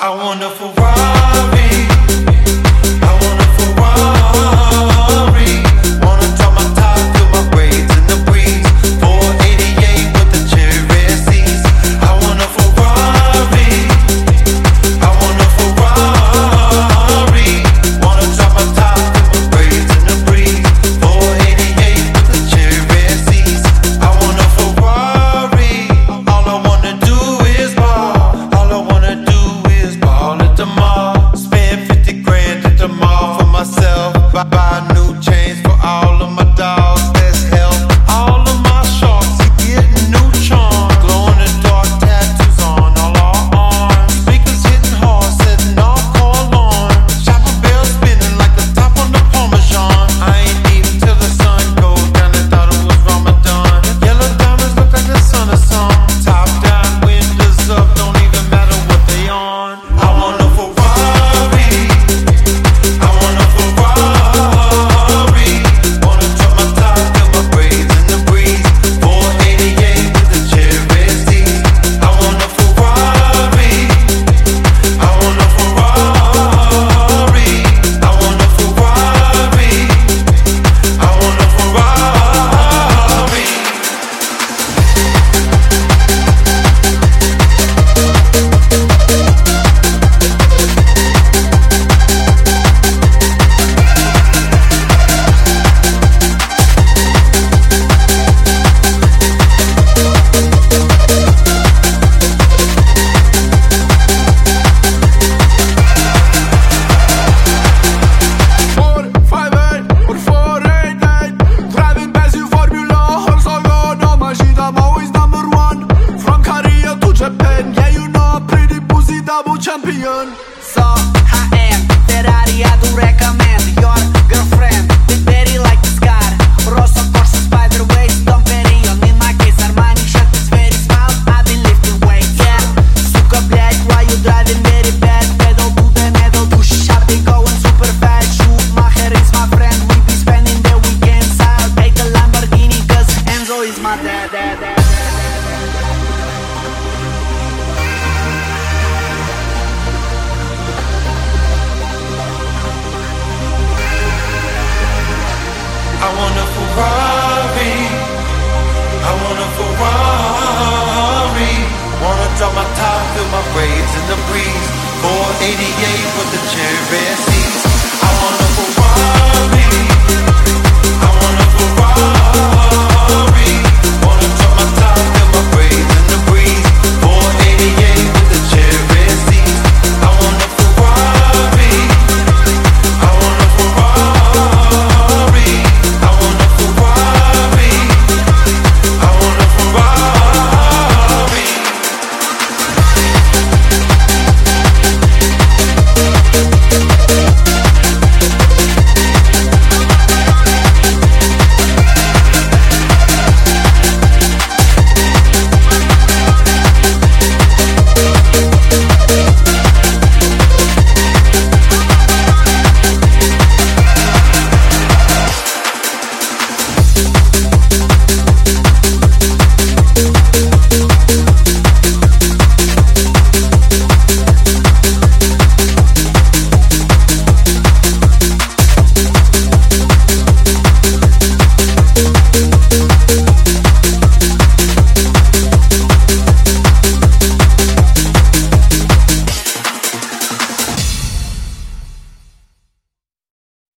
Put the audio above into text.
I want a Ferrari. I want a Ferrari. Wanna drop my top, feel my braids in the breeze. 488 with the cherry seats. I want a Ferrari. I want a Ferrari. Wanna drop my top, feel my braids in the breeze. 488 with the cherry seats. I want a Ferrari. All I wanna do is ball. All I wanna do is ball at the mall. Spend 50 grand at the mall for myself. Buy new chains for all of my dogs. Let's help all of my sharks getting new charms. Glow in the dark tattoos on all our arms. Speakers hitting hard, setting off car alarm. Chopper bell spinning like the top on the Parmesan. I ain't eating till the sun goes down. I thought it was Ramadan. Yellow diamonds look like the sun or some. Top down, windows up, don't even matter what they on. I want a Ferrari. I want a Ferrari. Wanna drop my top, feel my braids in the breeze. 488 with the cherry seats. I want a Ferrari. I want a Ferrari. I want a Ferrari. I want a Ferrari. Driving past you Formula Horsagon. My shit, I'm always number one. From Korea to Japan, yeah, you know I'm pretty pussy double champion. So high-end, Ferrari I do recommend. Your girlfriend, big Betty like the scar. Rosso Corsa Spider Waist, Dom Perignon. In my case, Armani shirt is very small. I've been lifting weights, yeah. Сука, блядь, why you driving very bad? Pedal to the metal, push up, they going super fast. Schumacher is my friend, we be spending the weekends. I'll take the Lamborghini, cause Enzo is my dad. I want a Ferrari. I want a Ferrari. Wanna drop my top, feel my braids in the breeze. 488 with the cherry seats.